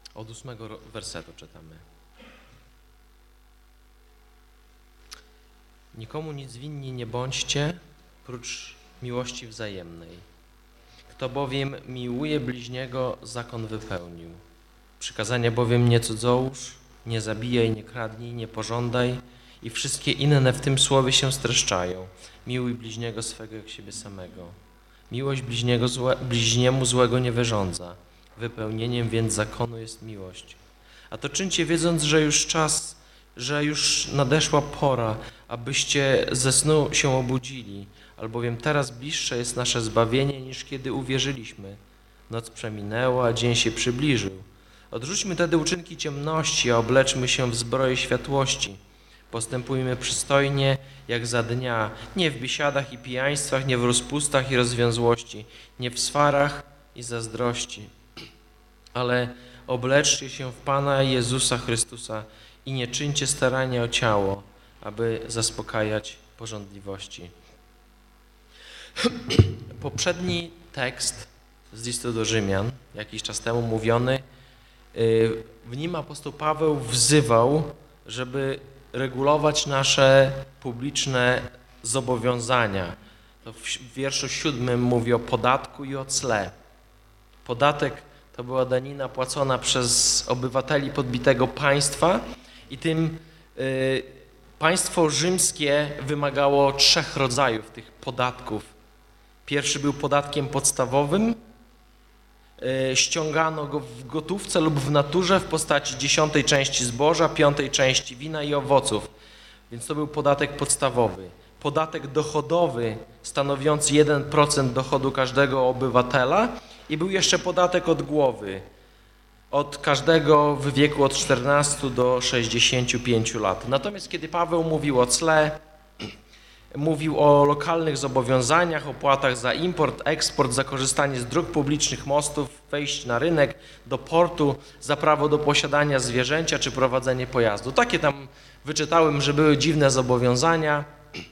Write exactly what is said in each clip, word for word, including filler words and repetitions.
Od ósmego wersetu czytamy. Nikomu nic winni nie bądźcie, prócz miłości wzajemnej. Kto bowiem miłuje bliźniego, zakon wypełnił. Przykazania bowiem nie cudzołóż, nie zabijaj, nie kradnij, nie pożądaj i wszystkie inne w tym słowie się streszczają. Miłuj bliźniego swego jak siebie samego. Miłość bliźniego złe, bliźniemu złego nie wyrządza. Wypełnieniem więc zakonu jest miłość. A to czyńcie, wiedząc, że już czas, że już nadeszła pora, abyście ze snu się obudzili, albowiem teraz bliższe jest nasze zbawienie, niż kiedy uwierzyliśmy. Noc przeminęła, dzień się przybliżył. Odrzućmy tedy uczynki ciemności, a obleczmy się w zbroję światłości. Postępujmy przystojnie, jak za dnia, nie w biesiadach i pijaństwach, nie w rozpustach i rozwiązłości, nie w swarach i zazdrości, ale obleczcie się w Pana Jezusa Chrystusa i nie czyńcie starania o ciało, aby zaspokajać pożądliwości. Poprzedni tekst z listu do Rzymian, jakiś czas temu mówiony, w nim apostoł Paweł wzywał, żeby regulować nasze publiczne zobowiązania. To w wierszu siódmym mówi o podatku i o cle. Podatek to była danina płacona przez obywateli podbitego państwa i tym y, państwo rzymskie wymagało trzech rodzajów tych podatków. Pierwszy był podatkiem podstawowym. Y, ściągano go w gotówce lub w naturze w postaci dziesiątej części zboża, piątej części wina i owoców. Więc to był podatek podstawowy. Podatek dochodowy stanowiący jeden procent dochodu każdego obywatela i był jeszcze podatek od głowy, od każdego w wieku od czternastu do sześćdziesięciu pięciu lat. Natomiast kiedy Paweł mówił o cle, mówił o lokalnych zobowiązaniach, opłatach za import, eksport, za korzystanie z dróg publicznych, mostów, wejść na rynek, do portu, za prawo do posiadania zwierzęcia czy prowadzenie pojazdu. Takie tam wyczytałem, że były dziwne zobowiązania,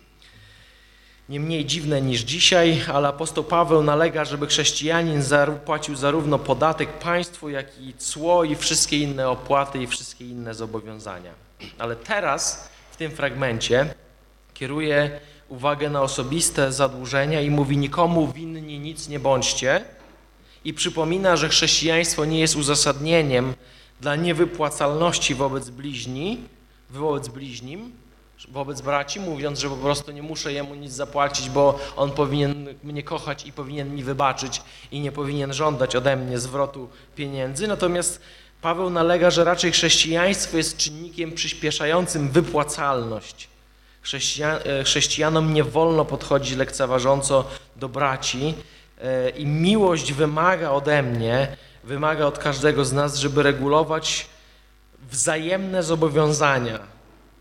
nie mniej dziwne niż dzisiaj, ale apostoł Paweł nalega, żeby chrześcijanin płacił zarówno podatek państwu, jak i cło i wszystkie inne opłaty i wszystkie inne zobowiązania. Ale teraz w tym fragmencie kieruje uwagę na osobiste zadłużenia i mówi: nikomu winni nic nie bądźcie, i przypomina, że chrześcijaństwo nie jest uzasadnieniem dla niewypłacalności wobec bliźni, wobec bliźnim, wobec braci, mówiąc, że po prostu nie muszę jemu nic zapłacić, bo on powinien mnie kochać i powinien mi wybaczyć i nie powinien żądać ode mnie zwrotu pieniędzy. Natomiast Paweł nalega, że raczej chrześcijaństwo jest czynnikiem przyspieszającym wypłacalność. Chrześcijan, chrześcijanom nie wolno podchodzić lekceważąco do braci i miłość wymaga ode mnie, wymaga od każdego z nas, żeby regulować wzajemne zobowiązania.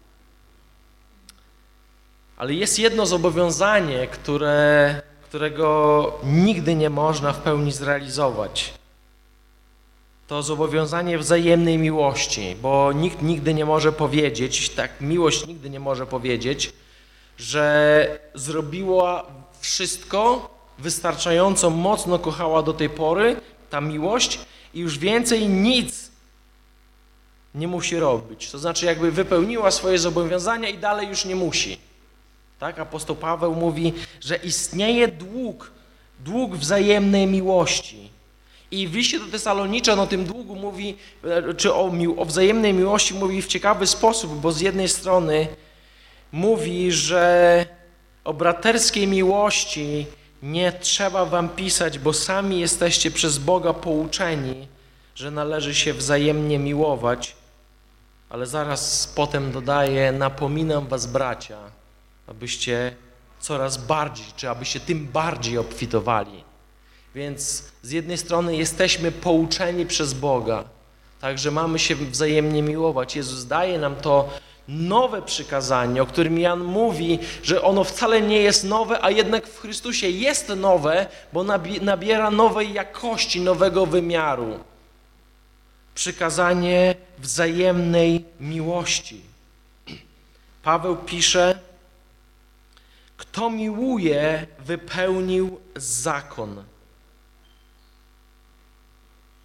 Ale jest jedno zobowiązanie, które, którego nigdy nie można w pełni zrealizować. To zobowiązanie wzajemnej miłości, bo nikt nigdy nie może powiedzieć, tak miłość nigdy nie może powiedzieć, że zrobiła wszystko, wystarczająco mocno kochała do tej pory ta miłość i już więcej nic nie musi robić. To znaczy jakby wypełniła swoje zobowiązania i dalej już nie musi. Tak? Apostoł Paweł mówi, że istnieje dług, dług wzajemnej miłości. I w liście do Tesaloniczan o tym długu mówi, czy o, o wzajemnej miłości mówi w ciekawy sposób, bo z jednej strony mówi, że o braterskiej miłości nie trzeba wam pisać, bo sami jesteście przez Boga pouczeni, że należy się wzajemnie miłować, ale zaraz potem dodaje: napominam was, bracia, abyście coraz bardziej, czy abyście tym bardziej obfitowali. Więc z jednej strony jesteśmy pouczeni przez Boga, także mamy się wzajemnie miłować. Jezus daje nam to nowe przykazanie, o którym Jan mówi, że ono wcale nie jest nowe, a jednak w Chrystusie jest nowe, bo nabiera nowej jakości, nowego wymiaru. Przykazanie wzajemnej miłości. Paweł pisze: kto miłuje, wypełnił zakon.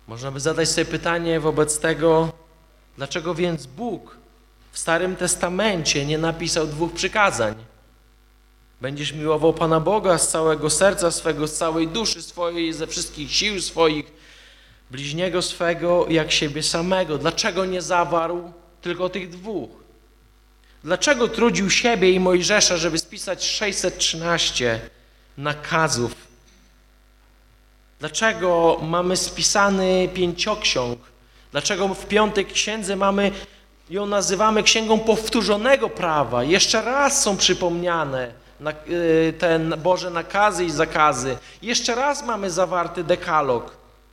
Można by zadać sobie pytanie wobec tego, dlaczego więc Bóg w Starym Testamencie nie napisał dwóch przykazań. Będziesz miłował Pana Boga z całego serca swego, z całej duszy swojej, ze wszystkich sił swoich, bliźniego swego jak siebie samego. Dlaczego nie zawarł tylko tych dwóch? Dlaczego trudził siebie i Mojżesza, żeby spisać sześćset trzynaście nakazów? Dlaczego mamy spisany pięcioksiąg? Dlaczego w piątej księdze mamy, ją nazywamy księgą powtórzonego prawa? Jeszcze raz są przypomniane te Boże nakazy i zakazy. Jeszcze raz mamy zawarty dekalog.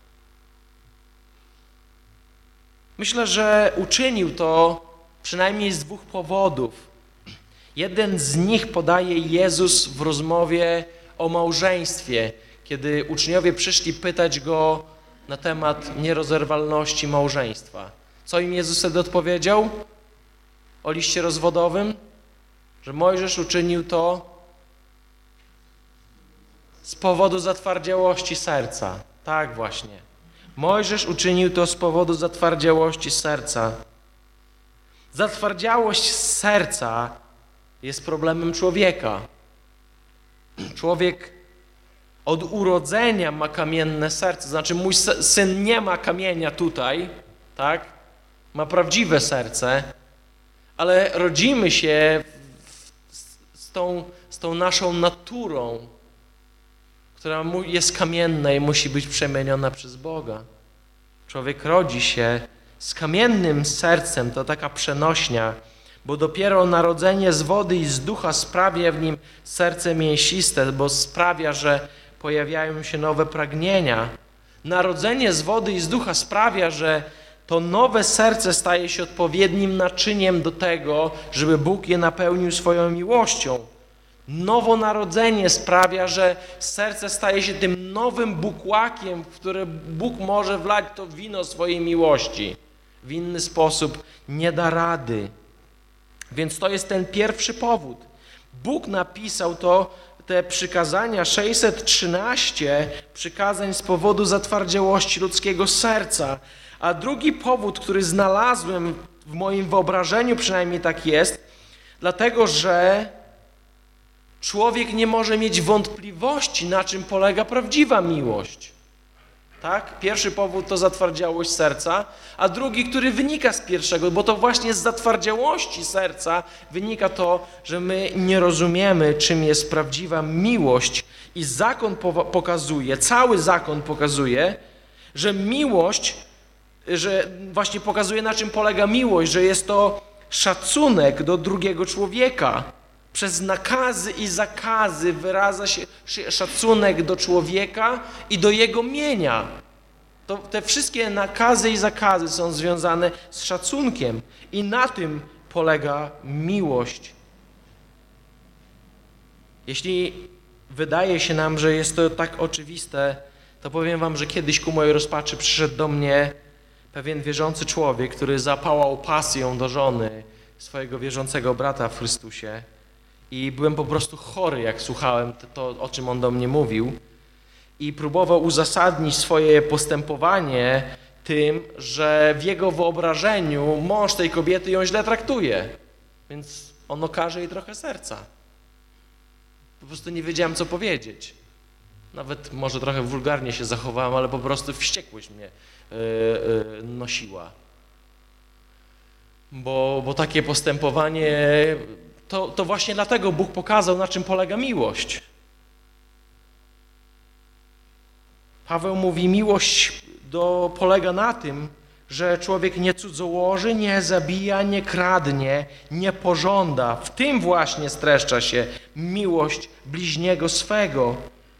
Myślę, że uczynił to przynajmniej z dwóch powodów. Jeden z nich podaje Jezus w rozmowie o małżeństwie, kiedy uczniowie przyszli pytać Go na temat nierozerwalności małżeństwa. Co im Jezus wtedy odpowiedział o liście rozwodowym? Że Mojżesz uczynił to z powodu zatwardziałości serca. Tak właśnie. Mojżesz uczynił to z powodu zatwardziałości serca. Zatwardziałość serca jest problemem człowieka. Człowiek od urodzenia ma kamienne serce. Znaczy mój syn nie ma kamienia tutaj, tak? Ma prawdziwe serce, ale rodzimy się z tą, z tą naszą naturą, która jest kamienna i musi być przemieniona przez Boga. Człowiek rodzi się z kamiennym sercem, to taka przenośnia, bo dopiero narodzenie z wody i z ducha sprawia w nim serce mięsiste, bo sprawia, że pojawiają się nowe pragnienia. Narodzenie z wody i z ducha sprawia, że to nowe serce staje się odpowiednim naczyniem do tego, żeby Bóg je napełnił swoją miłością. Nowonarodzenie sprawia, że serce staje się tym nowym bukłakiem, w które Bóg może wlać to wino swojej miłości. W inny sposób nie da rady. Więc to jest ten pierwszy powód. Bóg napisał to, te przykazania, sześćset trzynaście przykazań z powodu zatwardziałości ludzkiego serca. A drugi powód, który znalazłem w moim wyobrażeniu, przynajmniej tak jest, dlatego że człowiek nie może mieć wątpliwości, na czym polega prawdziwa miłość. Tak? Pierwszy powód to zatwardziałość serca, a drugi, który wynika z pierwszego, bo to właśnie z zatwardziałości serca wynika to, że my nie rozumiemy, czym jest prawdziwa miłość. I zakon pokazuje, cały zakon pokazuje, że miłość, że właśnie pokazuje, na czym polega miłość, że jest to szacunek do drugiego człowieka. Przez nakazy i zakazy wyraża się szacunek do człowieka i do jego mienia. To, te wszystkie nakazy i zakazy są związane z szacunkiem i na tym polega miłość. Jeśli wydaje się nam, że jest to tak oczywiste, to powiem wam, że kiedyś ku mojej rozpaczy przyszedł do mnie pewien wierzący człowiek, który zapałał pasją do żony swojego wierzącego brata w Chrystusie. I byłem po prostu chory, jak słuchałem to, to, o czym on do mnie mówił. I próbował uzasadnić swoje postępowanie tym, że w jego wyobrażeniu mąż tej kobiety ją źle traktuje. Więc on okaże jej trochę serca. Po prostu nie wiedziałem, co powiedzieć. Nawet może trochę wulgarnie się zachowałem, ale po prostu wściekłość mnie yy, yy, nosiła. Bo, bo takie postępowanie... To, to właśnie dlatego Bóg pokazał, na czym polega miłość. Paweł mówi, miłość do, polega na tym, że człowiek nie cudzołoży, nie zabija, nie kradnie, nie pożąda. W tym właśnie streszcza się miłość bliźniego swego.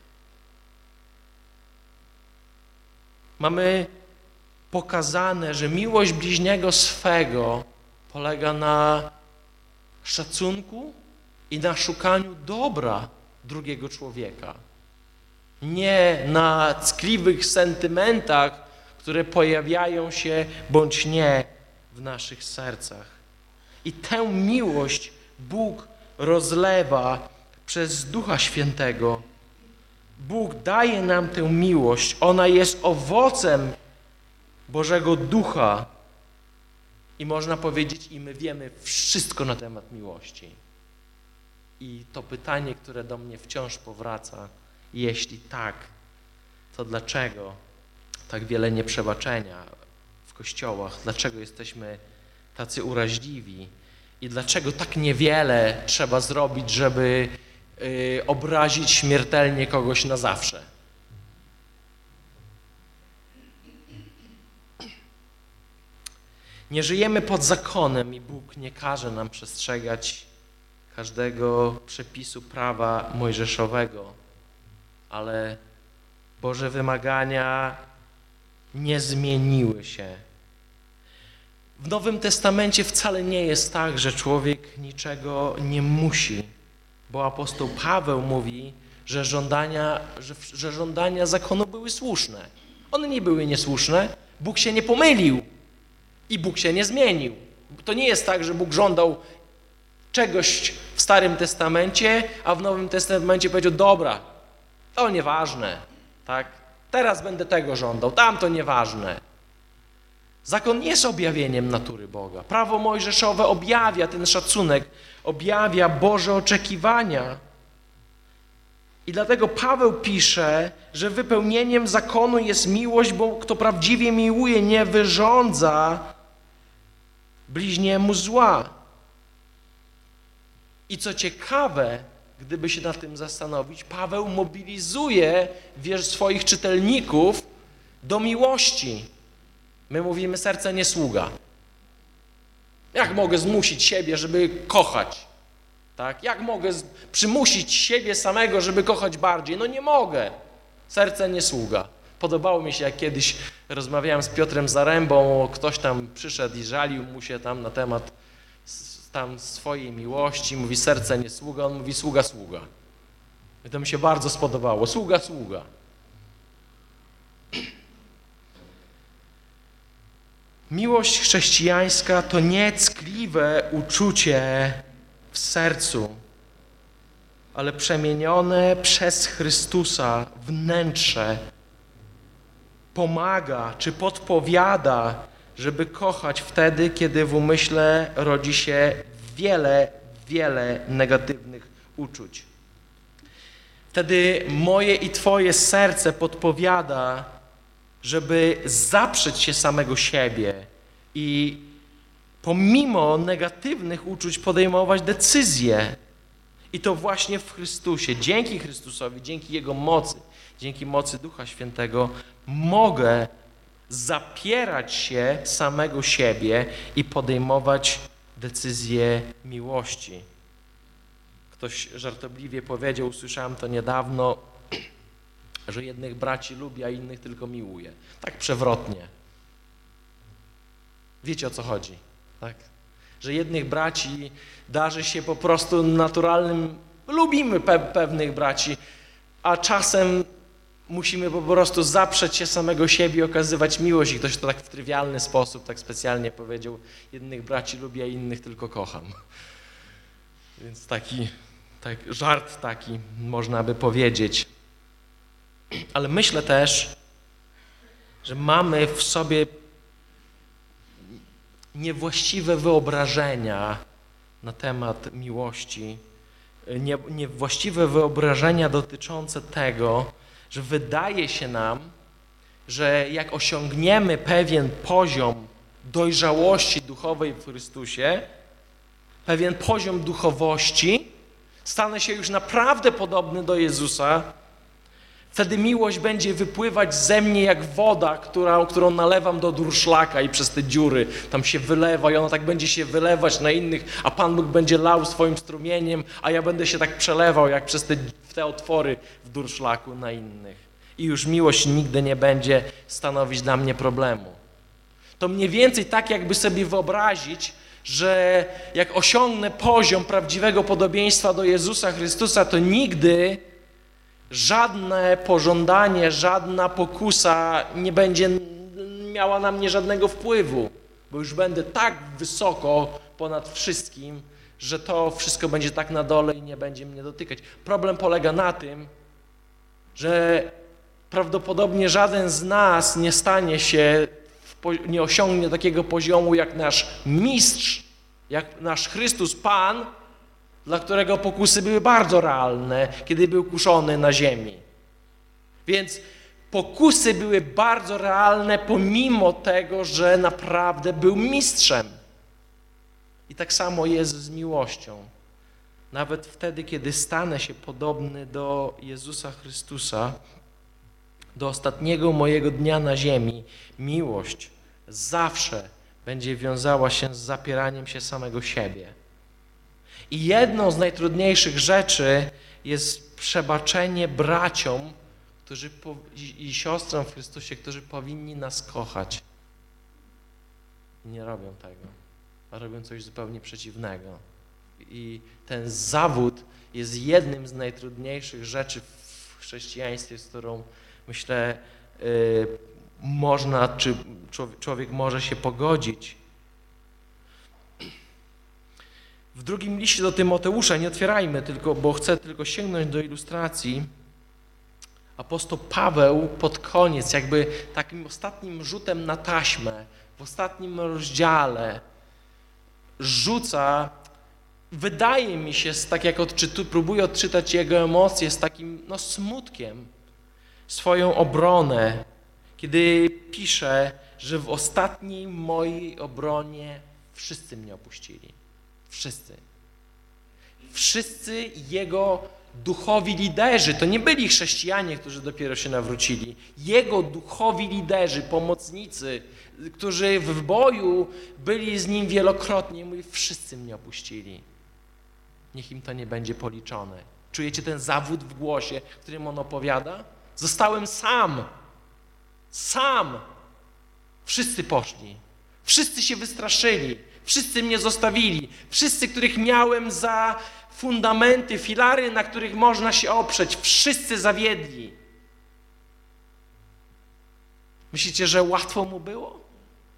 Mamy pokazane, że miłość bliźniego swego polega na szacunku i na szukaniu dobra drugiego człowieka. Nie na ckliwych sentymentach, które pojawiają się bądź nie w naszych sercach. I tę miłość Bóg rozlewa przez Ducha Świętego. Bóg daje nam tę miłość. Ona jest owocem Bożego Ducha i można powiedzieć, i my wiemy wszystko na temat miłości. I to pytanie, które do mnie wciąż powraca, jeśli tak, to dlaczego tak wiele nieprzebaczenia w kościołach? Dlaczego jesteśmy tacy uraźliwi? I dlaczego tak niewiele trzeba zrobić, żeby y, obrazić śmiertelnie kogoś na zawsze? Nie żyjemy pod zakonem i Bóg nie każe nam przestrzegać każdego przepisu prawa mojżeszowego, ale Boże wymagania nie zmieniły się. W Nowym Testamencie wcale nie jest tak, że człowiek niczego nie musi, bo apostoł Paweł mówi, że żądania, że, że żądania zakonu były słuszne. One nie były niesłuszne, Bóg się nie pomylił i Bóg się nie zmienił. To nie jest tak, że Bóg żądał czegoś w Starym Testamencie, a w Nowym Testamencie powiedział, dobra, to nieważne, tak? Teraz będę tego żądał, tamto nieważne. Zakon nie jest objawieniem natury Boga. Prawo mojżeszowe objawia ten szacunek, objawia Boże oczekiwania. I dlatego Paweł pisze, że wypełnieniem zakonu jest miłość, bo kto prawdziwie miłuje, nie wyrządza bliźniemu zła. I co ciekawe, gdyby się nad tym zastanowić, Paweł mobilizuje swoich czytelników do miłości. My mówimy, serce nie sługa. Jak mogę zmusić siebie, żeby kochać? Tak? Jak mogę przymusić siebie samego, żeby kochać bardziej? No nie mogę. Serce nie sługa. Podobało mi się, jak kiedyś rozmawiałem z Piotrem Zarębą, ktoś tam przyszedł i żalił mu się tam na temat tam swojej miłości. Mówi, serce nie sługa. On mówi, sługa, sługa. I to mi się bardzo spodobało. Sługa, sługa. Miłość chrześcijańska to nie ckliwe uczucie w sercu, ale przemienione przez Chrystusa wnętrze pomaga czy podpowiada, żeby kochać wtedy, kiedy w umyśle rodzi się wiele, wiele negatywnych uczuć. Wtedy moje i Twoje serce podpowiada, żeby zaprzeć się samego siebie i pomimo negatywnych uczuć podejmować decyzje. I to właśnie w Chrystusie. Dzięki Chrystusowi, dzięki Jego mocy, dzięki mocy Ducha Świętego mogę zapierać się samego siebie i podejmować decyzje miłości. Ktoś żartobliwie powiedział, usłyszałem to niedawno, że jednych braci lubi, a innych tylko miłuje. Tak przewrotnie. Wiecie, o co chodzi, tak? Że jednych braci darzy się po prostu naturalnym, lubimy pe pewnych braci, a czasem musimy po prostu zaprzeć się samego siebie i okazywać miłość. I ktoś to tak w trywialny sposób, tak specjalnie powiedział, jednych braci lubię, a innych tylko kocham. Więc taki, tak, żart taki można by powiedzieć. Ale myślę też, że mamy w sobie niewłaściwe wyobrażenia na temat miłości, nie, niewłaściwe wyobrażenia dotyczące tego, że wydaje się nam, że jak osiągniemy pewien poziom dojrzałości duchowej w Chrystusie, pewien poziom duchowości, stanę się już naprawdę podobny do Jezusa, wtedy miłość będzie wypływać ze mnie jak woda, która, którą nalewam do durszlaka i przez te dziury tam się wylewa i ona tak będzie się wylewać na innych, a Pan Bóg będzie lał swoim strumieniem, a ja będę się tak przelewał jak przez te, te otwory w durszlaku na innych. I już miłość nigdy nie będzie stanowić dla mnie problemu. To mniej więcej tak, jakby sobie wyobrazić, że jak osiągnę poziom prawdziwego podobieństwa do Jezusa Chrystusa, to nigdy żadne pożądanie, żadna pokusa nie będzie miała na mnie żadnego wpływu, bo już będę tak wysoko ponad wszystkim, że to wszystko będzie tak na dole i nie będzie mnie dotykać. Problem polega na tym, że prawdopodobnie żaden z nas nie stanie się w nie osiągnie takiego poziomu jak nasz mistrz, jak nasz Chrystus Pan, dla którego pokusy były bardzo realne, kiedy był kuszony na ziemi. Więc pokusy były bardzo realne, pomimo tego, że naprawdę był mistrzem. I tak samo jest z miłością. Nawet wtedy, kiedy stanę się podobny do Jezusa Chrystusa, do ostatniego mojego dnia na ziemi, miłość zawsze będzie wiązała się z zapieraniem się samego siebie. I jedną z najtrudniejszych rzeczy jest przebaczenie braciom, którzy po, i, i siostrom w Chrystusie, którzy powinni nas kochać. I nie robią tego, a robią coś zupełnie przeciwnego. I ten zawód jest jednym z najtrudniejszych rzeczy w chrześcijaństwie, z którą, myślę, yy, można, czy człowiek, człowiek może się pogodzić. W drugim liście do Tymoteusza, nie otwierajmy tylko, bo chcę tylko sięgnąć do ilustracji, apostoł Paweł pod koniec, jakby takim ostatnim rzutem na taśmę, w ostatnim rozdziale rzuca, wydaje mi się, tak jak odczytu, próbuję odczytać jego emocje z takim no, smutkiem, swoją obronę, kiedy pisze, że w ostatniej mojej obronie wszyscy mnie opuścili. Wszyscy. Wszyscy jego duchowi liderzy, to nie byli chrześcijanie, którzy dopiero się nawrócili. Jego duchowi liderzy, pomocnicy, którzy w boju byli z nim wielokrotnie, mówi, wszyscy mnie opuścili. Niech im to nie będzie policzone. Czujecie ten zawód w głosie, którym on opowiada? Zostałem sam. Sam. Wszyscy poszli. Wszyscy się wystraszyli. Wszyscy mnie zostawili. Wszyscy, których miałem za fundamenty, filary, na których można się oprzeć. Wszyscy zawiedli. Myślicie, że łatwo mu było?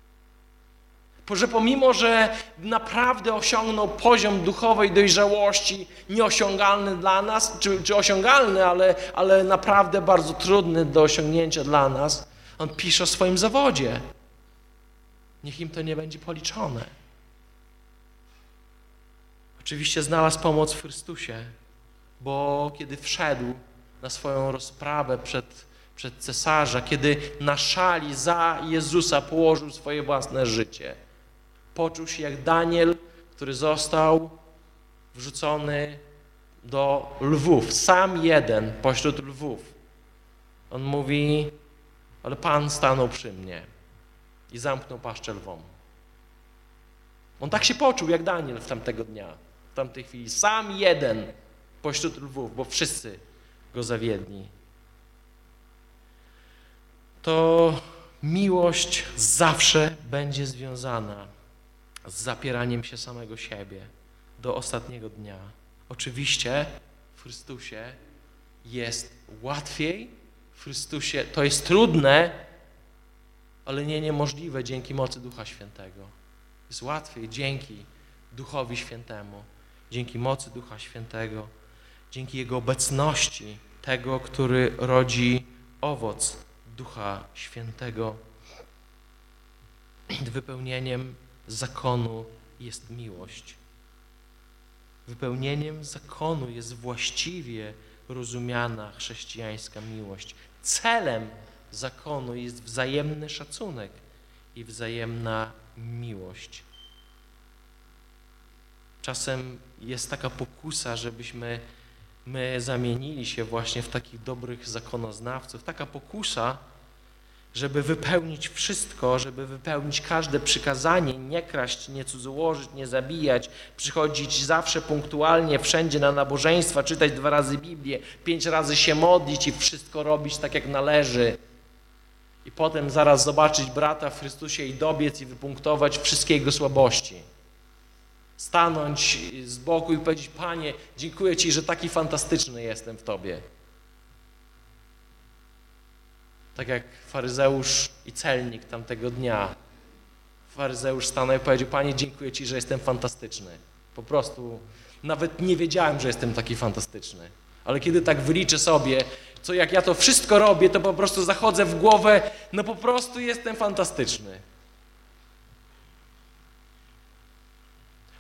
Że pomimo, że naprawdę osiągnął poziom duchowej dojrzałości nieosiągalny dla nas, czy, czy osiągalny, ale, ale naprawdę bardzo trudny do osiągnięcia dla nas, on pisze o swoim zawodzie. Niech im to nie będzie policzone. Oczywiście znalazł pomoc w Chrystusie, bo kiedy wszedł na swoją rozprawę przed, przed cesarza, kiedy na szali za Jezusa położył swoje własne życie, poczuł się jak Daniel, który został wrzucony do lwów, sam jeden pośród lwów. On mówi, ale Pan stanął przy mnie i zamknął paszczę lwom. On tak się poczuł jak Daniel w tamtego dnia, w tamtej chwili. Sam jeden pośród lwów, bo wszyscy go zawiedli. To miłość zawsze będzie związana z zapieraniem się samego siebie do ostatniego dnia. Oczywiście w Chrystusie jest łatwiej, w Chrystusie to jest trudne, ale nie niemożliwe dzięki mocy Ducha Świętego. Jest łatwiej dzięki Duchowi Świętemu, dzięki mocy Ducha Świętego, dzięki Jego obecności, tego, który rodzi owoc Ducha Świętego. Wypełnieniem zakonu jest miłość. Wypełnieniem zakonu jest właściwie rozumiana chrześcijańska miłość. Celem zakonu jest wzajemny szacunek i wzajemna miłość. Czasem jest taka pokusa, żebyśmy my zamienili się właśnie w takich dobrych zakonoznawców. Taka pokusa, żeby wypełnić wszystko, żeby wypełnić każde przykazanie, nie kraść, nie cudzołożyć, nie zabijać, przychodzić zawsze punktualnie, wszędzie na nabożeństwa, czytać dwa razy Biblię, pięć razy się modlić i wszystko robić tak, jak należy. I potem zaraz zobaczyć brata w Chrystusie i dobiec i wypunktować wszystkie jego słabości. Stanąć z boku i powiedzieć, Panie, dziękuję Ci, że taki fantastyczny jestem w Tobie. Tak jak faryzeusz i celnik tamtego dnia. Faryzeusz stanął i powiedział, Panie, dziękuję Ci, że jestem fantastyczny. Po prostu nawet nie wiedziałem, że jestem taki fantastyczny. Ale kiedy tak wyliczę sobie, co jak ja to wszystko robię, to po prostu zachodzę w głowę, no po prostu jestem fantastyczny.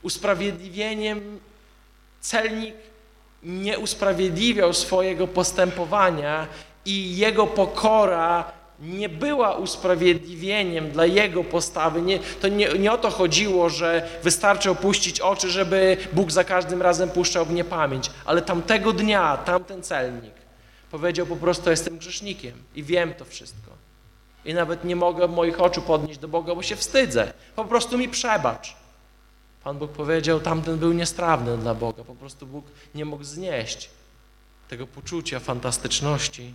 Usprawiedliwieniem celnik nie usprawiedliwiał swojego postępowania i jego pokora nie była usprawiedliwieniem dla jego postawy. Nie, to nie, nie o to chodziło, że wystarczy opuścić oczy, żeby Bóg za każdym razem puszczał w niepamięć. Ale tamtego dnia, tamten celnik powiedział po prostu: jestem grzesznikiem i wiem to wszystko. I nawet nie mogę moich oczu podnieść do Boga, bo się wstydzę. Po prostu mi przebacz. Pan Bóg powiedział, tamten był niestrawny dla Boga. Po prostu Bóg nie mógł znieść tego poczucia fantastyczności.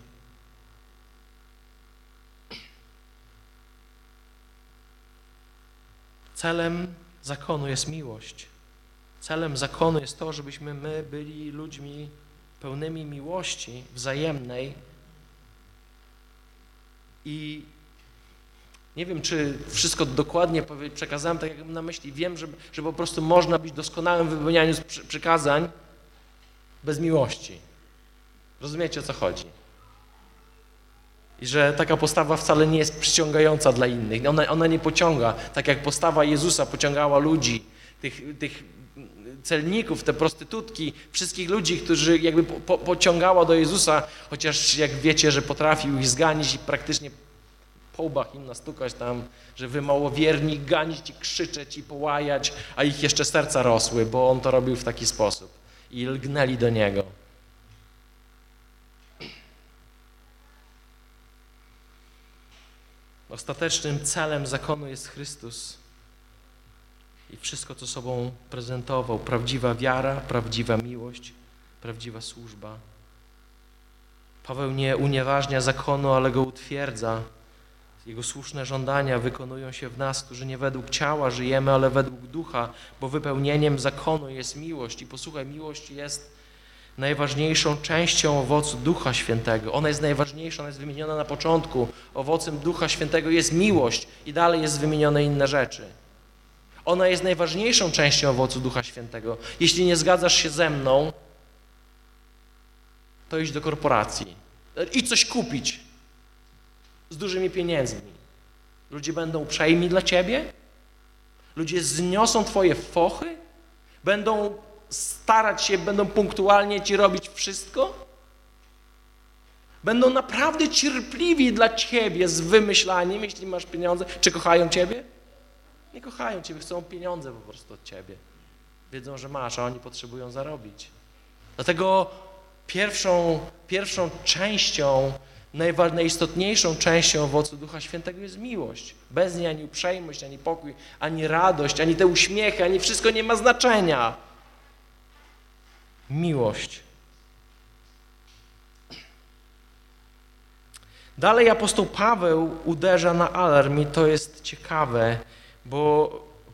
Celem zakonu jest miłość. Celem zakonu jest to, żebyśmy my byli ludźmi pełnymi miłości wzajemnej. I nie wiem, czy wszystko dokładnie przekazałem, tak jak mam na myśli. Wiem, że, że po prostu można być doskonałym w wypełnianiu przykazań bez miłości. Rozumiecie, o co chodzi? I że taka postawa wcale nie jest przyciągająca dla innych. Ona, ona nie pociąga, tak jak postawa Jezusa pociągała ludzi, tych, tych celników, te prostytutki, wszystkich ludzi, którzy jakby po, pociągała do Jezusa, chociaż jak wiecie, że potrafił ich zganić i praktycznie po łbach im nastukać tam, że wy małowierni, ganić i krzyczeć i połajać, a ich jeszcze serca rosły, bo on to robił w taki sposób. I lgnęli do Niego. Ostatecznym celem zakonu jest Chrystus i wszystko, co sobą prezentował. Prawdziwa wiara, prawdziwa miłość, prawdziwa służba. Paweł nie unieważnia zakonu, ale go utwierdza. Jego słuszne żądania wykonują się w nas, którzy nie według ciała żyjemy, ale według ducha, bo wypełnieniem zakonu jest miłość. I posłuchaj, miłość jest najważniejszą częścią owocu Ducha Świętego. Ona jest najważniejsza, ona jest wymieniona na początku. Owocem Ducha Świętego jest miłość i dalej jest wymienione inne rzeczy. Ona jest najważniejszą częścią owocu Ducha Świętego. Jeśli nie zgadzasz się ze mną, to idź do korporacji. Idź coś kupić z dużymi pieniędzmi. Ludzie będą uprzejmi dla ciebie? Ludzie zniosą twoje fochy? Będą starać się, będą punktualnie ci robić wszystko? Będą naprawdę cierpliwi dla ciebie z wymyślaniem, jeśli masz pieniądze. Czy kochają ciebie? Nie kochają ciebie, chcą pieniądze po prostu od ciebie. Wiedzą, że masz, a oni potrzebują zarobić. Dlatego pierwszą, pierwszą częścią, najistotniejszą częścią owocu Ducha Świętego jest miłość. Bez niej ani uprzejmość, ani pokój, ani radość, ani te uśmiechy, ani wszystko nie ma znaczenia. Miłość. Dalej apostoł Paweł uderza na alarm i to jest ciekawe, bo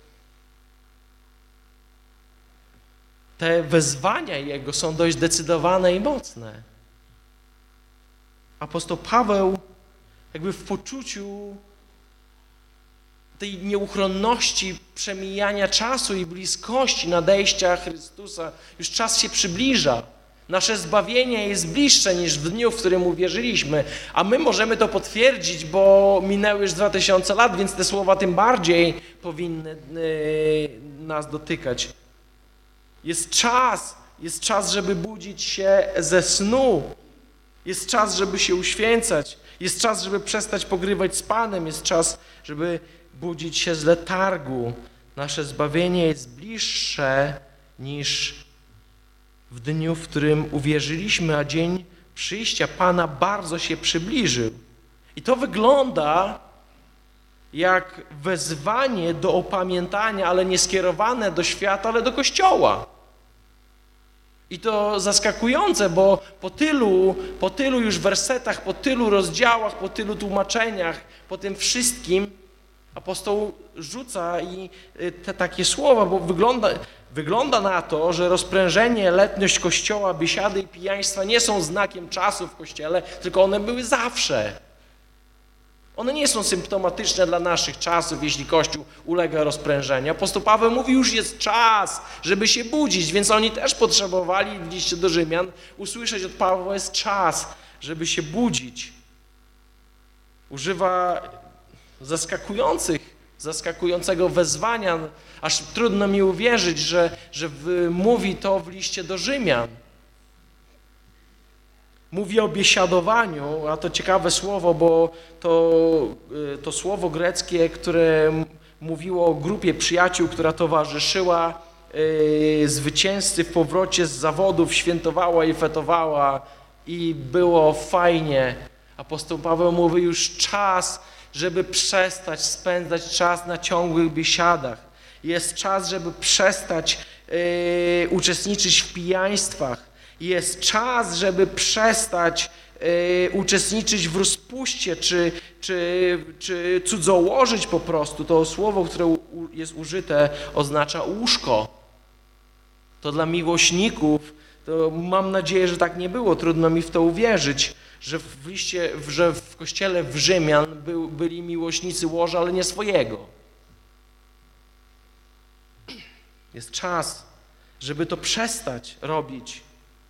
te wezwania jego są dość zdecydowane i mocne. Apostoł Paweł jakby w poczuciu tej nieuchronności przemijania czasu i bliskości nadejścia Chrystusa, już czas się przybliża. Nasze zbawienie jest bliższe niż w dniu, w którym uwierzyliśmy, a my możemy to potwierdzić, bo minęły już dwa tysiące lat, więc te słowa tym bardziej powinny yy, nas dotykać. Jest czas, jest czas, żeby budzić się ze snu. Jest czas, żeby się uświęcać. Jest czas, żeby przestać pogrywać z Panem. Jest czas, żeby budzić się z letargu. Nasze zbawienie jest bliższe niż w dniu, w którym uwierzyliśmy, a dzień przyjścia Pana bardzo się przybliżył. I to wygląda jak wezwanie do opamiętania, ale nie skierowane do świata, ale do Kościoła. I to zaskakujące, bo po tylu, po tylu już wersetach, po tylu rozdziałach, po tylu tłumaczeniach, po tym wszystkim apostoł rzuca i te takie słowa, bo wygląda, wygląda na to, że rozprężenie, letniość Kościoła, biesiady i pijaństwa nie są znakiem czasu w Kościele, tylko one były zawsze. One nie są symptomatyczne dla naszych czasów, jeśli Kościół ulega rozprężeniu. Apostoł Paweł mówi, już jest czas, żeby się budzić, więc oni też potrzebowali, w liście do Rzymian, usłyszeć od Pawła, jest czas, żeby się budzić. Używa zaskakujących zaskakującego wezwania, aż trudno mi uwierzyć, że, że w, mówi to w liście do Rzymian. Mówi o biesiadowaniu, a to ciekawe słowo, bo to, to słowo greckie, które mówiło o grupie przyjaciół, która towarzyszyła yy, zwycięzcy w powrocie z zawodów, świętowała i fetowała i było fajnie. Apostoł Paweł mówi, już czas, żeby przestać spędzać czas na ciągłych biesiadach. Jest czas, żeby przestać yy, uczestniczyć w pijaństwach. Jest czas, żeby przestać y, uczestniczyć w rozpuście, czy, czy, czy cudzołożyć po prostu. To słowo, które u, jest użyte, oznacza łóżko. To dla miłośników, to mam nadzieję, że tak nie było. Trudno mi w to uwierzyć, że w liście, że w kościele w Rzymian był, byli miłośnicy łoża, ale nie swojego. Jest czas, żeby to przestać robić.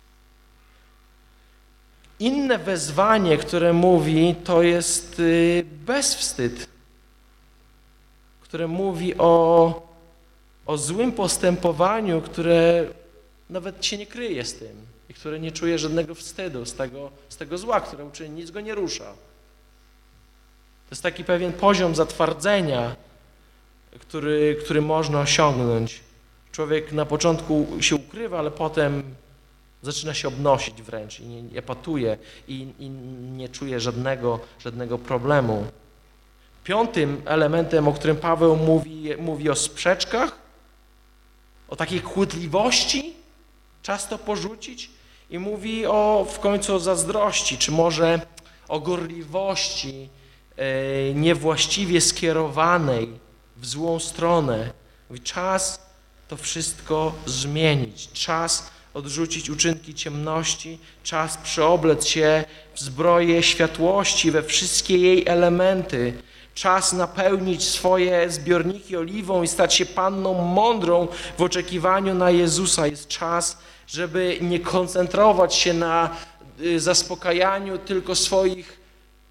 Inne wezwanie, które mówi, to jest bezwstyd, które mówi o, o złym postępowaniu, które nawet się nie kryje z tym i które nie czuje żadnego wstydu z tego, z tego zła, które uczyni, nic go nie rusza. To jest taki pewien poziom zatwardzenia, który, który można osiągnąć. Człowiek na początku się ukrywa, ale potem zaczyna się obnosić wręcz i nie, nie epatuje i, i nie czuje żadnego, żadnego problemu. Piątym elementem, o którym Paweł mówi, mówi o sprzeczkach, o takiej kłótliwości, czas to porzucić i mówi o, w końcu o zazdrości, czy może o gorliwości e, niewłaściwie skierowanej w złą stronę. Mówi, czas to wszystko zmienić, czas odrzucić uczynki ciemności, czas przeoblec się w zbroję światłości, we wszystkie jej elementy. Czas napełnić swoje zbiorniki oliwą i stać się panną mądrą w oczekiwaniu na Jezusa. Jest czas, żeby nie koncentrować się na zaspokajaniu tylko swoich,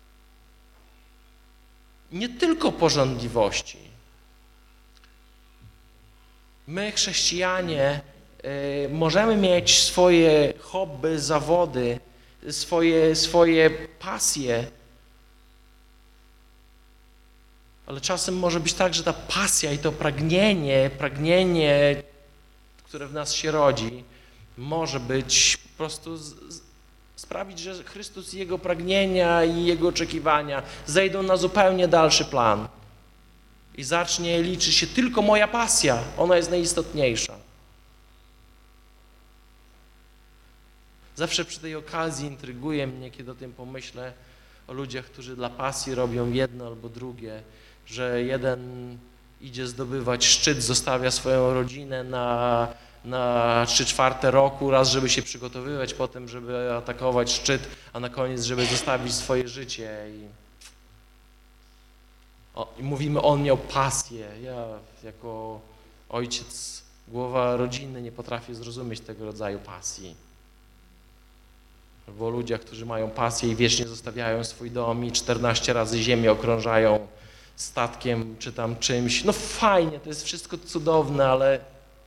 nie tylko pożądliwości. My, chrześcijanie, możemy mieć swoje hobby, zawody, swoje, swoje pasje, ale czasem może być tak, że ta pasja i to pragnienie, pragnienie, które w nas się rodzi, może być po prostu z, z, sprawić, że Chrystus i Jego pragnienia i Jego oczekiwania zejdą na zupełnie dalszy plan i zacznie liczyć się tylko moja pasja, ona jest najistotniejsza. Zawsze przy tej okazji intryguje mnie, kiedy o tym pomyślę, o ludziach, którzy dla pasji robią jedno albo drugie, że jeden idzie zdobywać szczyt, zostawia swoją rodzinę na, na trzy czwarte roku, raz żeby się przygotowywać, potem żeby atakować szczyt, a na koniec żeby zostawić swoje życie. I, o, i mówimy, on miał pasję. Ja jako ojciec, głowa rodziny nie potrafię zrozumieć tego rodzaju pasji. Albo o ludziach, którzy mają pasję i wiecznie zostawiają swój dom i czternaście razy ziemię okrążają statkiem czy tam czymś. No fajnie, to jest wszystko cudowne, ale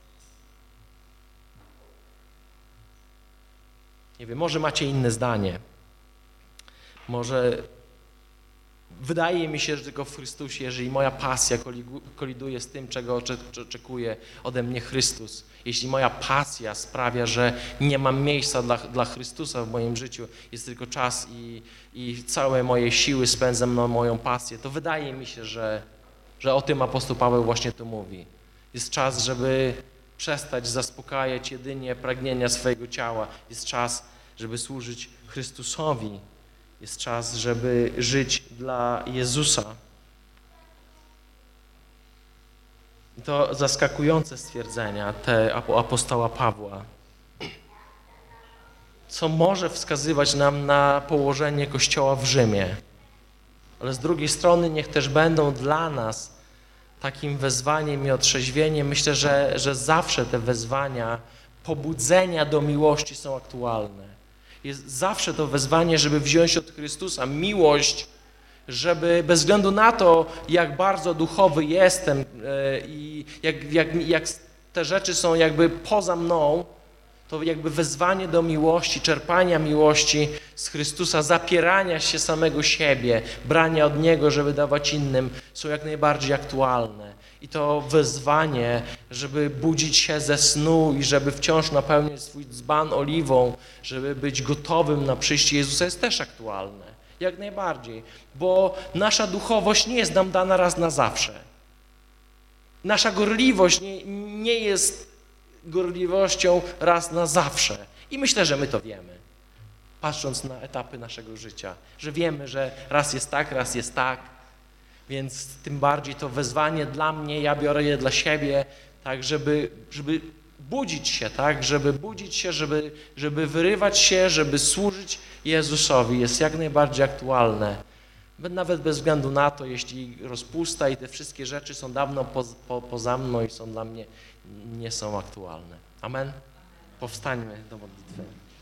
nie wiem, może macie inne zdanie. Może wydaje mi się, że tylko w Chrystusie, jeżeli moja pasja koliduje z tym, czego oczekuje ode mnie Chrystus, jeśli moja pasja sprawia, że nie mam miejsca dla, dla Chrystusa w moim życiu, jest tylko czas i, i całe moje siły spędzam na moją pasję, to wydaje mi się, że, że o tym apostoł Paweł właśnie tu mówi. Jest czas, żeby przestać zaspokajać jedynie pragnienia swojego ciała. Jest czas, żeby służyć Chrystusowi. Jest czas, żeby żyć dla Jezusa. I to zaskakujące stwierdzenia te apostoła Pawła, co może wskazywać nam na położenie Kościoła w Rzymie. Ale z drugiej strony niech też będą dla nas takim wezwaniem i otrzeźwieniem. Myślę, że, że zawsze te wezwania, pobudzenia do miłości są aktualne. Jest zawsze to wezwanie, żeby wziąć od Chrystusa. Miłość żeby bez względu na to, jak bardzo duchowy jestem e, i jak, jak, jak te rzeczy są jakby poza mną, to jakby wezwanie do miłości, czerpania miłości z Chrystusa, zapierania się samego siebie, brania od Niego, żeby dawać innym, są jak najbardziej aktualne. I to wezwanie, żeby budzić się ze snu i żeby wciąż napełniać swój dzban oliwą, żeby być gotowym na przyjście Jezusa, jest też aktualne. Jak najbardziej. Bo nasza duchowość nie jest nam dana raz na zawsze. Nasza gorliwość nie, nie jest gorliwością raz na zawsze. I myślę, że my to wiemy, patrząc na etapy naszego życia, że wiemy, że raz jest tak, raz jest tak, więc tym bardziej to wezwanie dla mnie, ja biorę je dla siebie, tak, żeby, żeby budzić się, tak, żeby budzić się, żeby, żeby wyrywać się, żeby służyć Jezusowi, jest jak najbardziej aktualne. Nawet bez względu na to, jeśli rozpusta i te wszystkie rzeczy są dawno po, po, poza mną i są dla mnie, nie są aktualne. Amen? Powstańmy do modlitwy.